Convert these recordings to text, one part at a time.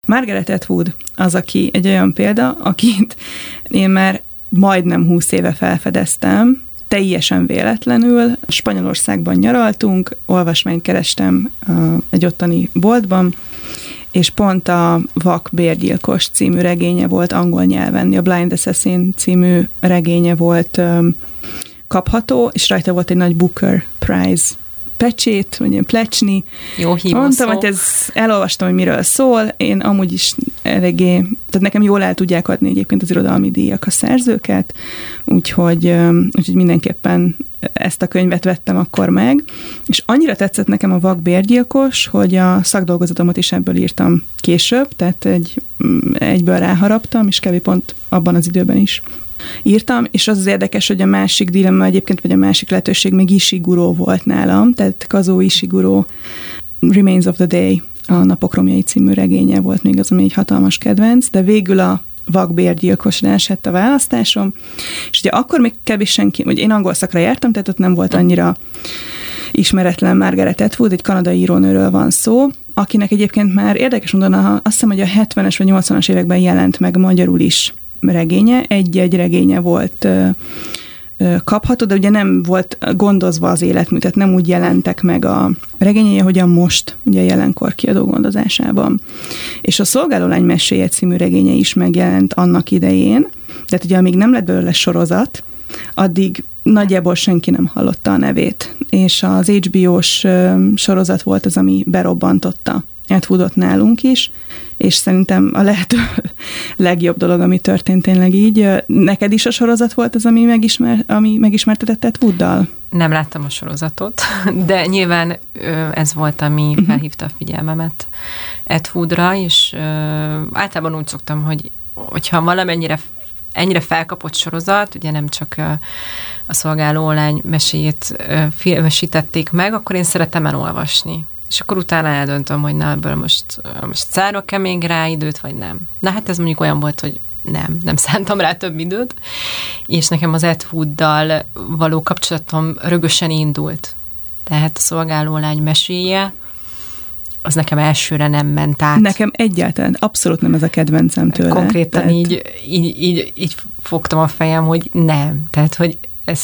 Margaret Atwood az, aki egy olyan példa, akit én már majdnem 20 éve felfedeztem, teljesen véletlenül. Spanyolországban nyaraltunk, olvasmányt kerestem egy ottani boltban, és pont a Vak bérgyilkos című regénye volt angol nyelven, a Blind Assassin című regénye volt kapható, és rajta volt egy nagy Booker Prize pecsét, vagy ilyen plecsni. Jó hívó mondtam, hogy elolvastam, hogy miről szól, én amúgy is eléggé, tehát nekem jól el tudják adni egyébként az irodalmi díjak a szerzőket, úgyhogy mindenképpen ezt a könyvet vettem akkor meg, és annyira tetszett nekem a Vak bérgyilkos, hogy a szakdolgozatomat is ebből írtam később, tehát egyből ráharaptam, és kb. Pont abban az időben is írtam, és az érdekes, hogy a másik dilemma egyébként, vagy a másik lehetőség még Ishiguro volt nálam, tehát Kazuo Ishiguro Remains of the Day, a Napok romjai című regénye volt még az, ami egy hatalmas kedvenc, de végül a Vak bérgyilkosra esett a választásom, és ugye akkor még kevés senki, hogy én angol szakra jártam, tehát ott nem volt annyira ismeretlen Margaret Atwood, egy kanadai írónőről van szó, akinek egyébként már érdekes módon azt hiszem, hogy a 70-es vagy 80-as években jelent meg magyarul is regénye, egy-egy regénye volt kapható, de ugye nem volt gondozva az életmű, tehát nem úgy jelentek meg a regényei, ahogyan most, ugye a jelenkor kiadó gondozásában. És a Szolgálólány meséje című regénye is megjelent annak idején, tehát ugye amíg nem lett belőle sorozat, addig nagyjából senki nem hallotta a nevét. És az HBO-s sorozat volt az, ami berobbantotta Atwoodot nálunk is, és szerintem a lehető legjobb dolog, ami történt tényleg így. Neked is a sorozat volt az, ami megismertetett Atwooddal? Nem láttam a sorozatot, de nyilván ez volt, ami felhívta a figyelmemet Atwoodra, és általában úgy szoktam, hogyha valamennyire ennyire felkapott sorozat, ugye nem csak a Szolgálólány meséjét filmesítették meg, akkor én szeretem elolvasni. És akkor utána eldöntöm, hogy na, ebből most szárok-e még rá időt, vagy nem. Na hát ez mondjuk olyan volt, hogy nem szántam rá több időt, és nekem az Atwooddal való kapcsolatom rögösen indult. Tehát a Szolgálólány meséje, az nekem elsőre nem ment át. Nekem egyáltalán, abszolút nem ez a kedvencem tőle. Konkrétan tehát... így fogtam a fejem, hogy nem. Tehát, hogy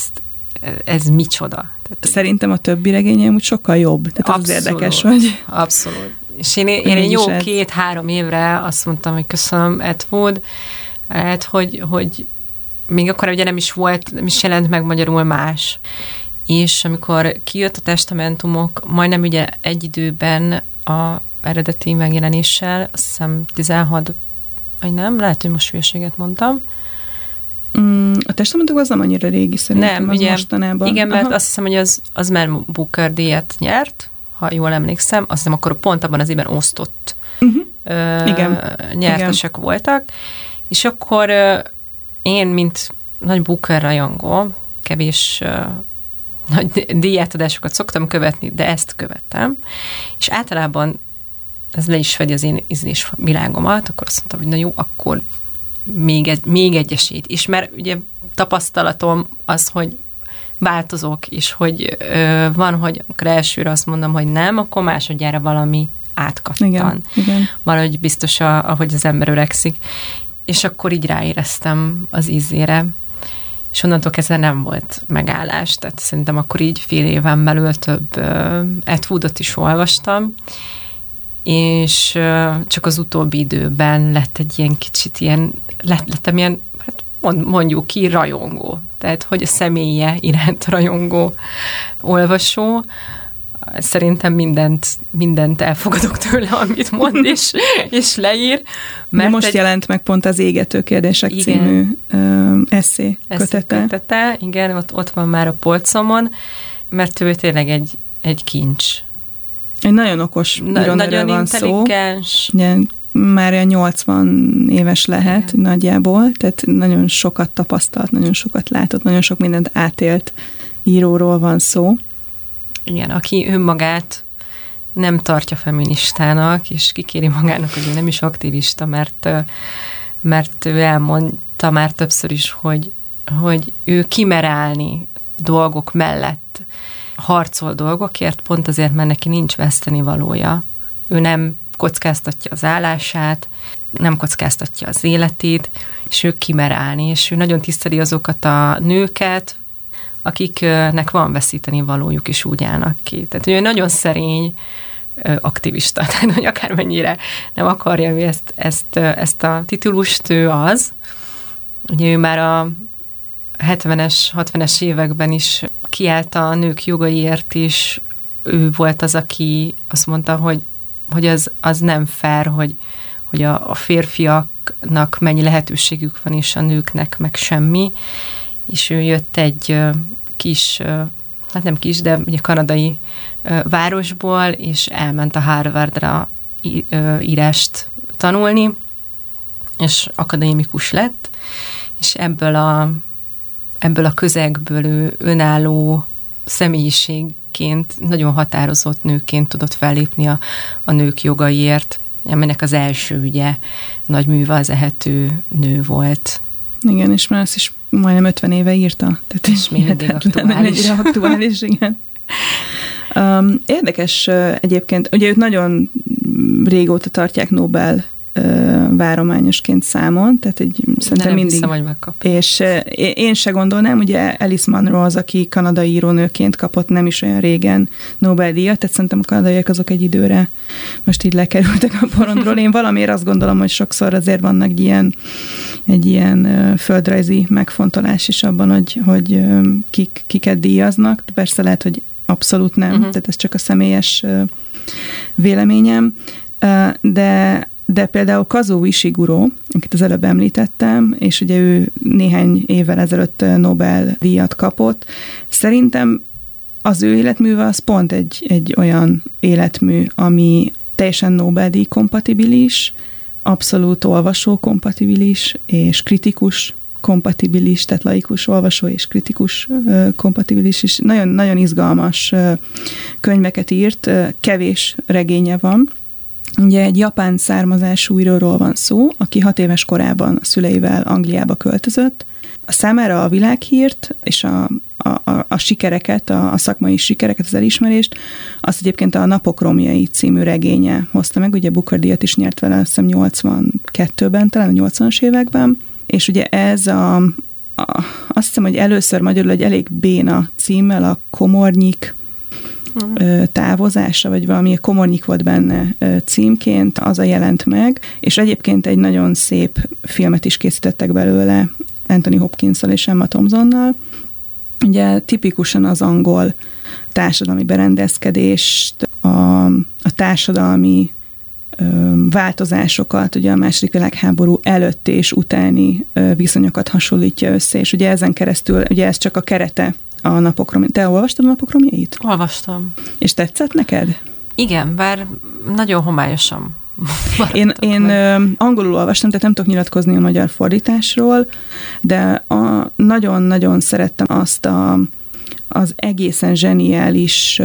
ez micsoda. Tehát, szerintem a többi regényem úgy sokkal jobb. Tehát abszolút, az érdekes, hogy... Abszolút. És én egy jó 2-3 évre azt mondtam, hogy köszönöm, Atwood, lehet, hogy még akkor ugye nem is jelent meg magyarul más. És amikor kijött a Testamentumok, majdnem ugye egy időben a eredeti megjelenéssel, azt hiszem 16, vagy nem, lehet, hogy most hülyeséget mondtam. A Testamentumok az nem annyira régi szerintem, nem, az ugye, mostanában. Igen, mert azt hiszem, hogy az már Booker díjat nyert, ha jól emlékszem, azt hiszem, akkor pont abban az évben osztott nyertesek voltak, és akkor én, mint nagy Booker rajongó, kevés nagy díjátadásokat szoktam követni, de ezt követtem, és általában ez le is fedi az én ízlés világomat, akkor azt mondtam, hogy na jó, akkor még egy esélyt is, mert ugye tapasztalatom az, hogy változok, és hogy van, hogy amikor elsőre azt mondom, hogy nem, akkor másodjára valami átkattan. Igen. Valahogy biztos, ahogy az ember öregszik. És akkor így ráéreztem az ízére, és onnantól kezdve nem volt megállás, tehát szerintem akkor így fél éven belül több Atwoodot is olvastam, és csak az utóbbi időben lett egy ilyen kicsit lettem ilyen, hát mondjuk ki, rajongó. Tehát, hogy a személye iránt rajongó olvasó. Szerintem mindent elfogadok tőle, amit mond, és leír. Mert most jelent meg pont az Égető kérdések című esszé kötete. Igen, ott van már a polcomon, mert ő tényleg egy kincs. Egy nagyon okos írónőről van szó. Nagyon intelligens. Már olyan 80 éves lehet nagyjából, tehát nagyon sokat tapasztalt, nagyon sokat látott, nagyon sok mindent átélt íróról van szó. Igen, aki önmagát nem tartja feministának, és kikéri magának, hogy ő nem is aktivista, mert ő elmondta már többször is, hogy ő kimer állni dolgok mellett, harcol dolgokért, pont azért, mert neki nincs vesztenivalója. Ő nem kockáztatja az állását, nem kockáztatja az életét, és ő kimer állni, és ő nagyon tiszteli azokat a nőket, akiknek van veszíteni valójuk, és úgy állnak ki. Tehát ő nagyon szerény aktivista, tehát hogy akármennyire nem akarja ő ezt a titulust, ő az. Ugye ő már a 70-es, 60-es években is kiállt a nők jogaiért, és ő volt az, aki azt mondta, hogy az nem fair, hogy a férfiaknak mennyi lehetőségük van, és a nőknek meg semmi. És ő jött egy kis, hát nem kis, de ugye kanadai városból, és elment a Harvardra írást tanulni, és akadémikus lett, és ebből a közegből ő önálló személyiségként, nagyon határozott nőként tudott fellépni a nők jogaiért, aminek az első ugye nagy műve az Ehető nő volt. Igen, és már ezt is majdnem 50 éve írta. Tehát és még mindig aktuális. Aktuális, igen. Érdekes egyébként, ugye őt nagyon régóta tartják Nobel várományosként számon, tehát szerintem mindig. Hiszem, hogy megkapja. És én se gondolnám, ugye Alice Munro az, aki kanadai írónőként kapott nem is olyan régen Nobel-díjat, tehát szerintem a kanadaiak azok egy időre most így lekerültek a porondról. Én valamiért azt gondolom, hogy sokszor azért vannak egy ilyen földrajzi megfontolás is abban, hogy kiket díjaznak. Persze lehet, hogy abszolút nem, tehát ez csak a személyes véleményem, de például Kazuo Ishiguro, akit az előbb említettem, és ugye ő néhány évvel ezelőtt Nobel-díjat kapott, szerintem az ő életműve az pont egy olyan életmű, ami teljesen Nobel-díj kompatibilis, abszolút olvasó kompatibilis, és kritikus kompatibilis, tehát laikus olvasó és kritikus kompatibilis, és nagyon, nagyon izgalmas könyveket írt, kevés regénye van. Ugye egy japán származású íróról van szó, aki 6 éves korában a szüleivel Angliába költözött. A számára a világhírt és a sikereket, a szakmai sikereket, az elismerést, azt egyébként a Napok romjai című regénye hozta meg, ugye Booker-díjat is nyert vele, azt hiszem 82-ben, talán a 80-as években, és ugye ez azt hiszem, hogy először magyarul egy elég béna címmel, a Komornyik távozása, vagy valami Komornyik volt benne címként, az a jelent meg, és egyébként egy nagyon szép filmet is készítettek belőle Anthony Hopkinsszal és Emma Thompsonnal. Ugye tipikusan az angol társadalmi berendezkedést, a társadalmi változásokat, ugye a II. Világháború előtti és utáni viszonyokat hasonlítja össze, és ugye ezen keresztül, ugye ez csak a kerete a Napok romjai. Te olvastad a Napok romjait? Olvastam. És tetszett neked? Igen, bár nagyon homályosan. Én angolul olvastam, tehát nem tudok nyilatkozni a magyar fordításról, de nagyon-nagyon szerettem azt az egészen zseniális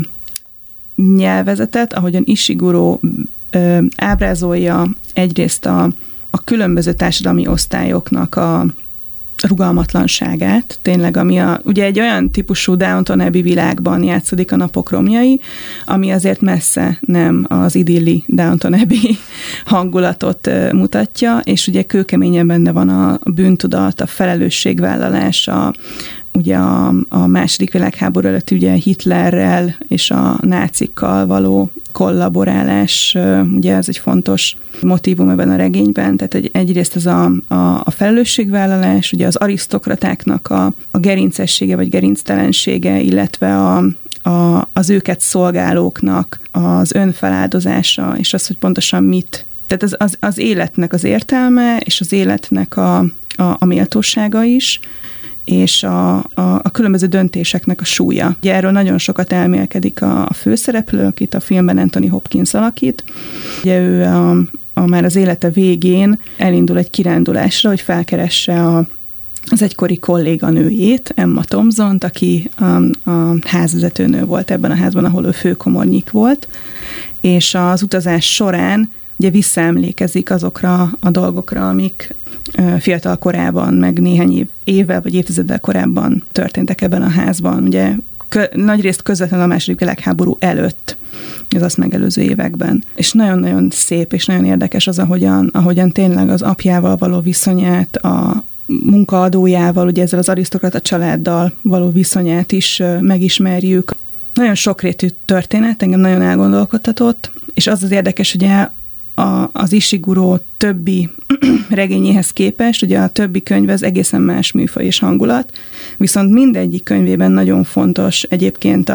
nyelvezetet, ahogyan Ishiguro ábrázolja egyrészt a különböző társadalmi osztályoknak a rugalmatlanságát, tényleg, ami ugye egy olyan típusú Downton Abbey világban játszódik a Napok romjai, ami azért messze nem az idilli Downton Abbey hangulatot mutatja, és ugye kőkeményen benne van a bűntudat, a felelősségvállalás, ugye a II. Világháború előtt ugye Hitlerrel és a nácikkal való kollaborálás, ugye ez egy fontos motívum ebben a regényben, tehát egyrészt ez a felelősségvállalás, ugye az arisztokratáknak a gerincessége vagy gerinctelensége, illetve az őket szolgálóknak az önfeláldozása, és az, hogy pontosan mit. Tehát az életnek az értelme, és az életnek a méltósága is, és a különböző döntéseknek a súlya. Ugye erről nagyon sokat elmélkedik a főszereplő, akit a filmben Anthony Hopkins alakít. Ugye ő már az élete végén elindul egy kirándulásra, hogy felkeresse az egykori kolléganőjét, Emma Thompsont, aki a házvezetőnő volt ebben a házban, ahol ő főkomornyik volt, és az utazás során ugye visszaemlékezik azokra a dolgokra, amik fiatal korában, meg néhány évvel vagy évtizeddel korábban történtek ebben a házban. Ugye nagyrészt közvetlenül a II. Világháború előtt az azt megelőző években. És nagyon-nagyon szép, és nagyon érdekes az, ahogyan tényleg az apjával való viszonyát, a munkaadójával, ugye ezzel az arisztokrata családdal való viszonyát is megismerjük. Nagyon sokrétű történet, engem nagyon elgondolkodtatott, és az érdekes, ugye az Ishiguro többi regényéhez képest, ugye a többi könyv az egészen más műfaj és hangulat, viszont mindegyik könyvében nagyon fontos egyébként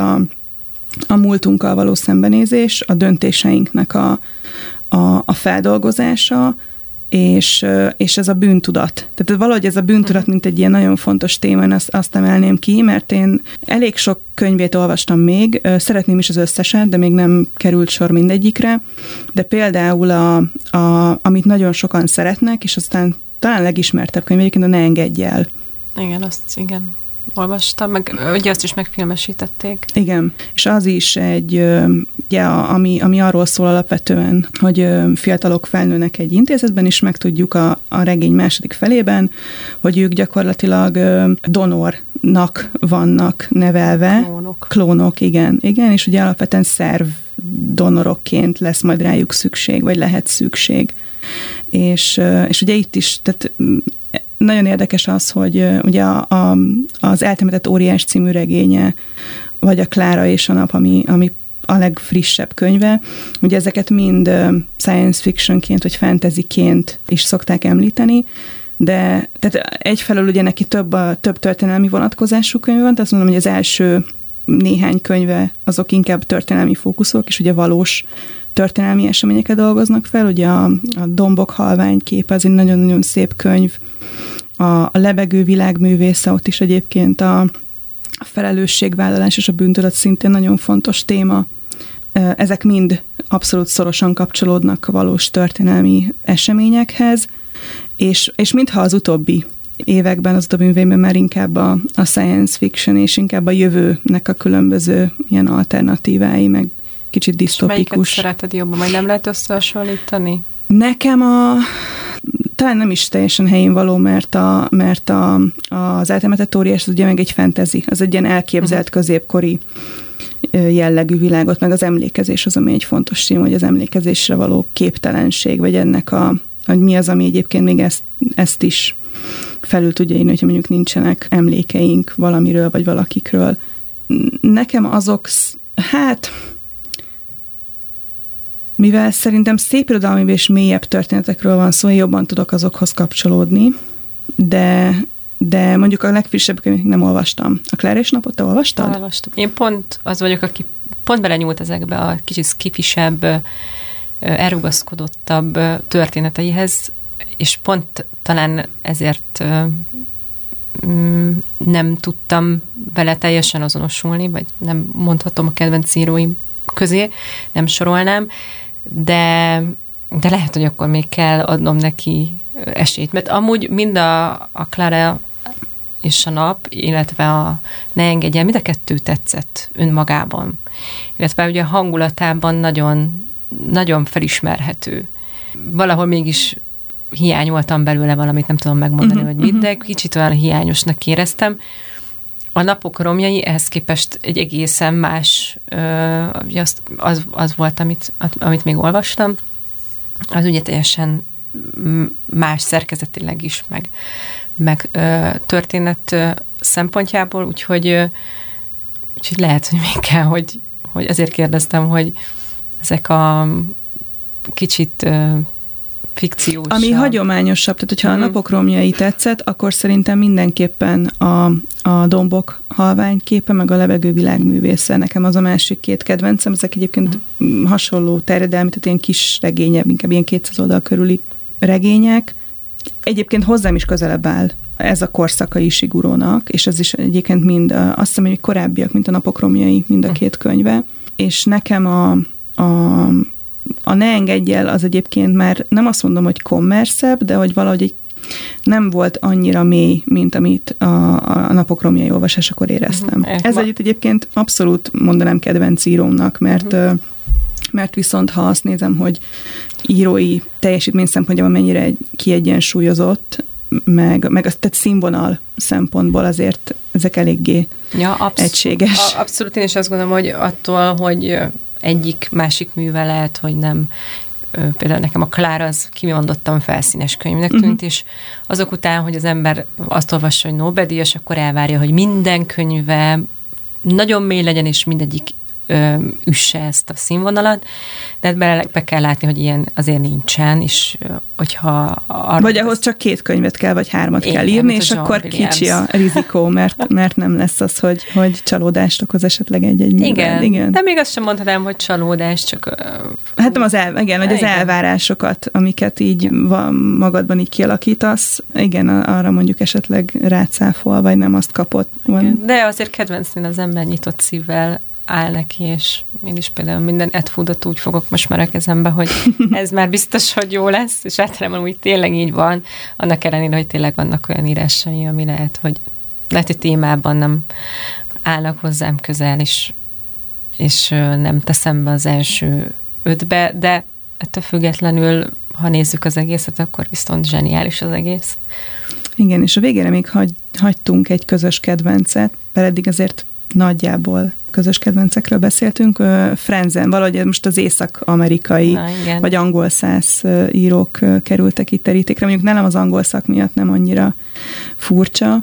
a múltunkkal való szembenézés, a döntéseinknek a feldolgozása, és ez a bűntudat. Tehát valahogy ez a bűntudat, mint egy ilyen nagyon fontos téma, én azt emelném ki, mert én elég sok könyvét olvastam még, szeretném is az összeset, de még nem került sor mindegyikre, de például amit nagyon sokan szeretnek, és aztán talán legismertebb könyv, egyébként a Ne engedj el. Igen, olvastam, meg ugye azt is megfilmesítették. Igen, és az is ugye, ami arról szól alapvetően, hogy fiatalok felnőnek egy intézetben, és megtudjuk a regény második felében, hogy ők gyakorlatilag donornak vannak nevelve. Klónok, igen, és ugye alapvetően szervdonorokként lesz majd rájuk szükség, vagy lehet szükség. És ugye itt is, tehát nagyon érdekes az, hogy ugye az Eltemetett óriás című regénye, vagy a Klára és a nap, ami a legfrissebb könyve, ugye ezeket mind science fictionként, vagy fantasyként is szokták említeni, de tehát egyfelől ugye neki több történelmi vonatkozású könyve van, tehát azt mondom, hogy az első néhány könyve azok inkább történelmi fókuszok, és ugye valós történelmi eseményeket dolgoznak fel, ugye a Dombok halvány képe, az egy nagyon-nagyon szép könyv, a Lebegő világművésze, ott is egyébként a felelősségvállalás és a bűntudat szintén nagyon fontos téma. Ezek mind abszolút szorosan kapcsolódnak a valós történelmi eseményekhez, és mintha az utóbbi években, az utóbbi művében már inkább a science fiction és inkább a jövőnek a különböző ilyen alternatívái, meg kicsit disztopikus. Melyiket szereted jobban, majd nem lehet összehasonlítani? Nekem talán nem is teljesen helyén való, mert az Eltemetett óriás az ugye meg egy fantasy, az egy ilyen elképzelt középkori jellegű világot, meg az emlékezés az, ami egy fontos téma, hogy az emlékezésre való képtelenség, vagy ennek hogy mi az, ami egyébként még ezt is felül tudja írni, hogyha mondjuk nincsenek emlékeink valamiről, vagy valakikről. Nekem azok, mivel szerintem szép irodalmi és mélyebb történetekről van szó, jobban tudok azokhoz kapcsolódni, de mondjuk a legfrissebb könyvet nem olvastam. A Klára és napot te olvastad? Olvastam. Én pont az vagyok, aki pont belenyúlt ezekbe a kicsit skifisebb, elrugaszkodottabb történeteihez, és pont talán ezért nem tudtam vele teljesen azonosulni, vagy nem mondhatom a kedvenc íróim közé, nem sorolnám, de lehet, hogy akkor még kell adnom neki esélyt, mert amúgy mind a Klára és a nap, illetve a Ne engedj el, mind a kettő tetszett önmagában. Illetve ugye a hangulatában nagyon, nagyon felismerhető. Valahol mégis hiányoltam belőle valamit, nem tudom megmondani, hogy mit, de kicsit olyan hiányosnak éreztem. A Napok romjai ehhez képest egy egészen más, az volt, amit még olvastam, az ugye teljesen más szerkezetileg is, meg történet szempontjából, úgyhogy lehet, hogy még kell, hogy azért kérdeztem, hogy ezek a kicsit fikciós. Ami hagyományosabb, tehát hogyha a Napok romjai tetszett, akkor szerintem mindenképpen a Dombok halvány képe, meg a Lebegő világművésze. Nekem az a másik két kedvencem, ezek egyébként hasonló terjedelmi, tehát ilyen kis regények, inkább ilyen 200 oldal körüli regények. Egyébként hozzám is közelebb áll ez a korszaka Ishigurónak, és ez is egyébként mind, azt hiszem, hogy korábbiak, mint a Napok romjai, mind a két könyve. És nekem a Ne engedj el az egyébként már nem azt mondom, hogy kommerszebb, de hogy valahogy nem volt annyira mély, mint amit a Napok romjai olvasásakor éreztem. Ez egyébként abszolút mondanám kedvenc írómnak, mert viszont ha azt nézem, hogy írói teljesítmény szempontjából mennyire kiegyensúlyozott, meg tehát színvonal szempontból azért ezek eléggé egységes. Abszolút, én is azt gondolom, hogy attól, hogy egyik, másik műve lehet, hogy nem. Például nekem a Klára az kimondottan felszínes könyvnek tűnt, és azok után, hogy az ember azt olvassa, hogy Nobel-díjas, akkor elvárja, hogy minden könyve nagyon mély legyen, és mindegyik üsse ezt a színvonalat, de be kell látni, hogy ilyen azért nincsen, és hogyha... Vagy ahhoz csak 2 könyvet kell, vagy 3 kell írni, és akkor kicsi a rizikó, mert nem lesz az, hogy csalódást okoz esetleg egy művel. Igen, de még azt sem mondhatnám, hogy csalódás, csak... Hát nem az elvárásokat, amiket így magadban így kialakítasz, igen, arra mondjuk esetleg rácáfol, vagy nem azt kapott. De azért kedvencnél az ember nyitott szívvel áll neki, és én is például minden Edfoodot úgy fogok most már a kezembe, hogy ez már biztos, hogy jó lesz, és általában úgy tényleg így van, annak ellenére, hogy tényleg vannak olyan írásai, ami lehet, hogy témában nem állnak hozzám közel, és nem teszem be az első 5-be, de ettől függetlenül, ha nézzük az egészet, akkor viszont zseniális az egész. Igen, és a végére még hagytunk egy közös kedvencet, mert eddig azért nagyjából közös kedvencekről beszéltünk. Franzen, valahogy most az észak-amerikai, vagy angol száz írók kerültek itt terítékre. Mondjuk nálam az angol szak miatt nem annyira furcsa,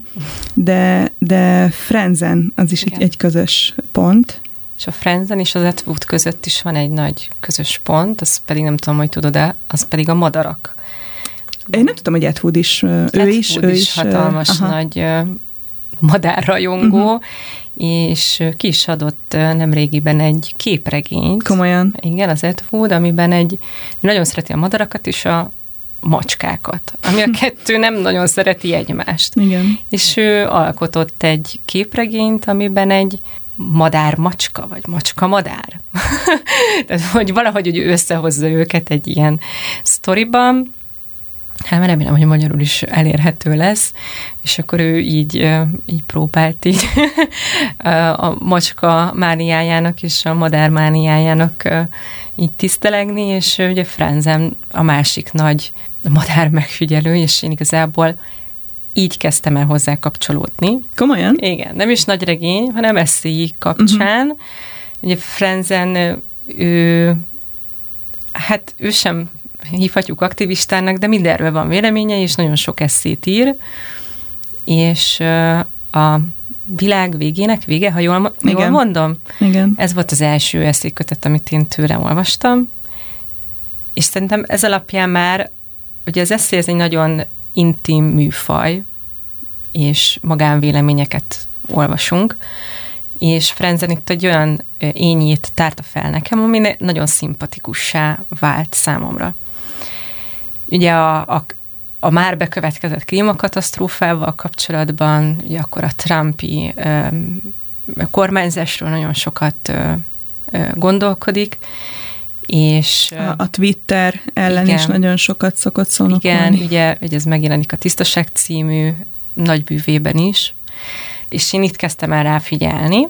de Franzen az is egy közös pont. És a Franzen és az Atwood között is van egy nagy közös pont, az pedig nem tudom, hogy tudod-e, az pedig a madarak. Én nem tudom, hogy Atwood is, ő is hatalmas nagy madárrajongó, és ki is adott nemrégiben egy képregényt. Komolyan? Igen, az Atwood, amiben nagyon szereti a madarakat és a macskákat, ami a kettő nem nagyon szereti egymást. Igen. És ő alkotott egy képregényt, amiben egy madár-macska, vagy macska-madár. Tehát, hogy valahogy hogy összehozza őket egy ilyen sztoriban. Hát remélem, hogy magyarul is elérhető lesz, és akkor ő így próbált így a macska mániájának és a madár mániájának így tisztelegni, és ugye Franzen a másik nagy madár megfigyelő, és én igazából így kezdtem el hozzá kapcsolódni. Komolyan? Igen, nem is nagy regény, hanem eszéi kapcsán. Ugye Franzen ő sem hívhatjuk aktivistának, de mindenről van véleménye, és nagyon sok esszét ír, és a világ végének vége, ha jól mondom? Igen. Ez volt az első eszékötet, amit én tőlem olvastam, és szerintem ez alapján már, ugye az esszé ez egy nagyon intim műfaj, és magánvéleményeket olvasunk, és Franzen itt egy olyan ényét tárta fel nekem, ami nagyon szimpatikussá vált számomra. Ugye a már bekövetkezett klímakatasztrófával kapcsolatban, ugye akkor a Trumpi kormányzásról nagyon sokat gondolkodik, és... A Twitter ellen is nagyon sokat szokott szónokolni. Igen, ugye ez megjelenik a Tisztaság című nagybűvében is, és én itt kezdtem el rá figyelni,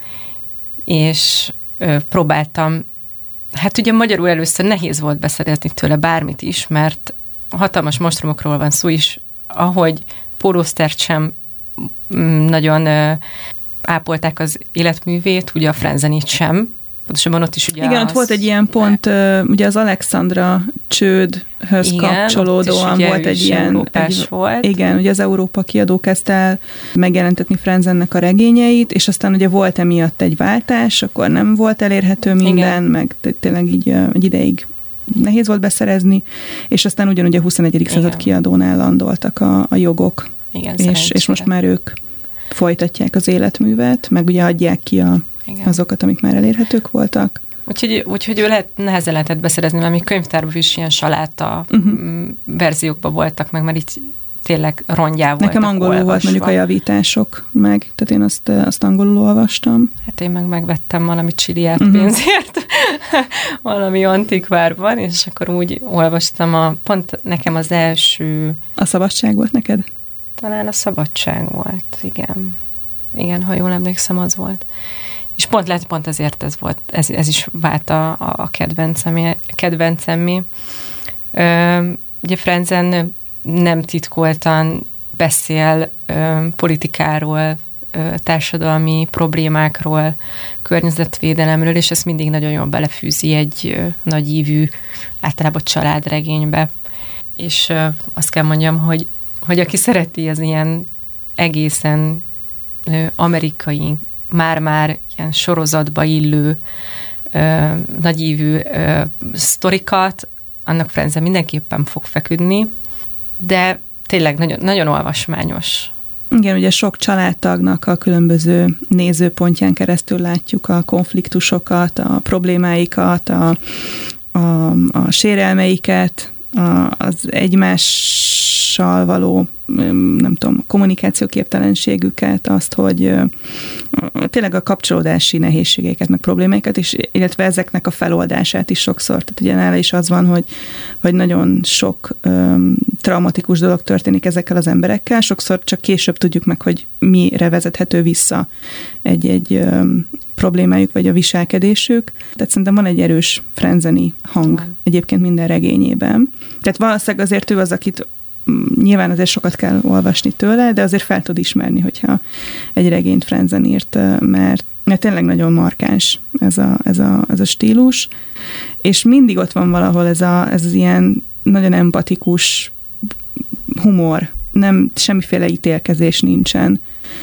és próbáltam, hát ugye magyarul először nehéz volt beszerezni tőle bármit is, mert hatalmas monstrumokról van szó is, ahogy Paul Austert sem nagyon ápolták az életművét, ugye a Franzenit sem. Pontosabban ott is ugye igen, ott volt egy ilyen pont, ugye az Alexandra csődhöz kapcsolódóan volt egy ilyen... volt. Igen, ugye az Európa kiadó kezdte el megjelentetni Franzennek a regényeit, és aztán ugye volt emiatt egy váltás, akkor nem volt elérhető minden, meg tényleg így egy ideig nehéz volt beszerezni, és aztán ugyanúgy a 21. század kiadónál landoltak a jogok. Igen, és most már ők folytatják az életművet, meg ugye adják ki azokat, amik már elérhetők voltak. Úgyhogy ő nehezen lehetett beszerezni, mert még könyvtárban is ilyen saláta verziókban voltak, meg már így tényleg rongyá voltak. Nekem angolul volt mondjuk a javítások meg, tehát én azt angolul olvastam. Hát én megvettem valami csiliát pénzért, valami antikvárban, és akkor úgy olvastam pont nekem az első... A Szabadság volt neked? Talán a Szabadság volt, igen. Igen, ha jól emlékszem, az volt. És pont ezért ez volt, ez is vált a kedvencemmé. Ugye Franzen nem titkoltan beszél politikáról, társadalmi problémákról, környezetvédelemről, és ezt mindig nagyon jól belefűzi egy nagyívű, általában családregénybe. És azt kell mondjam, hogy aki szereti az ilyen egészen amerikai, már-már ilyen sorozatba illő, nagyívű sztorikat, annak Frenzen mindenképpen fog feküdni, de tényleg nagyon, nagyon olvasmányos. Igen, ugye sok családtagnak a különböző nézőpontján keresztül látjuk a konfliktusokat, a problémáikat, a sérelmeiket, az egymással való, nem tudom, kommunikációképtelenségüket, azt, hogy tényleg a kapcsolódási nehézségeiket, meg problémáikat is, illetve ezeknek a feloldását is sokszor. Tehát ugye nála is az van, hogy nagyon sok traumatikus dolog történik ezekkel az emberekkel, sokszor csak később tudjuk meg, hogy mire vezethető vissza egy problémájuk, vagy a viselkedésük. Tehát szerintem van egy erős frenzeni hang egyébként minden regényében. Tehát valószínűleg azért ő az, akit nyilván azért sokat kell olvasni tőle, de azért fel tud ismerni, hogyha egy regényt Frenzen írt, mert tényleg nagyon markáns ez a stílus, és mindig ott van valahol ez az ilyen nagyon empatikus humor, nem semmiféle ítélkezés nincsen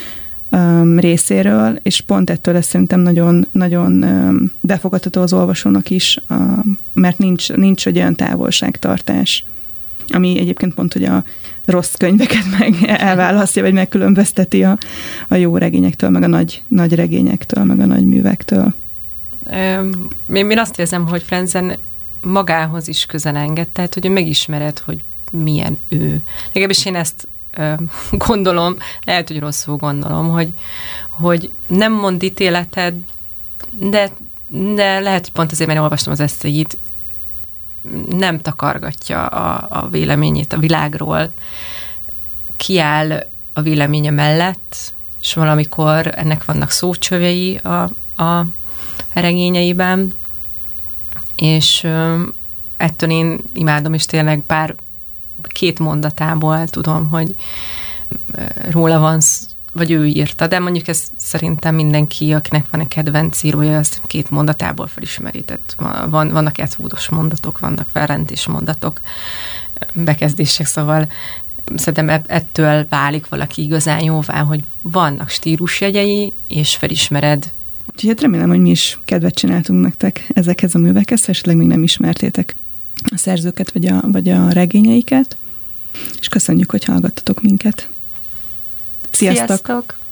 részéről, és pont ettől ez szerintem nagyon, nagyon befogadható az olvasónak is, mert nincs egy olyan távolságtartás, ami egyébként pont, hogy a rossz könyveket meg elválasztja, vagy megkülönbözteti a jó regényektől, meg a nagy regényektől, meg a nagy művektől. Én azt érzem, hogy Frenzen magához is közel enged, tehát hogy megismered, hogy milyen ő. Legalábbis én ezt gondolom, lehet, hogy rosszul gondolom, hogy nem mond ítéleted, de lehet, hogy pont azért, mert olvastam az eszéjét, nem takargatja a véleményét a világról, kiáll a véleménye mellett, és valamikor ennek vannak szócsövei a regényeiben, és ettől én imádom, és tényleg két mondatából tudom, hogy róla van, vagy ő írta, de mondjuk ez szerintem mindenki, akinek van egy kedvenc írója, az két mondatából felismeri. Tehát vannak Atwoodos mondatok, vannak Ferranti mondatok, bekezdések, szóval szerintem ettől válik valaki igazán jóvá, hogy vannak stílusjegyei, és felismered. Úgyhogy hát remélem, hogy mi is kedvet csináltunk nektek ezekhez a művekhez, esetleg még nem ismertétek a szerzőket, vagy a regényeiket, és köszönjük, hogy hallgattatok minket. Sziasztok! Sziasztok!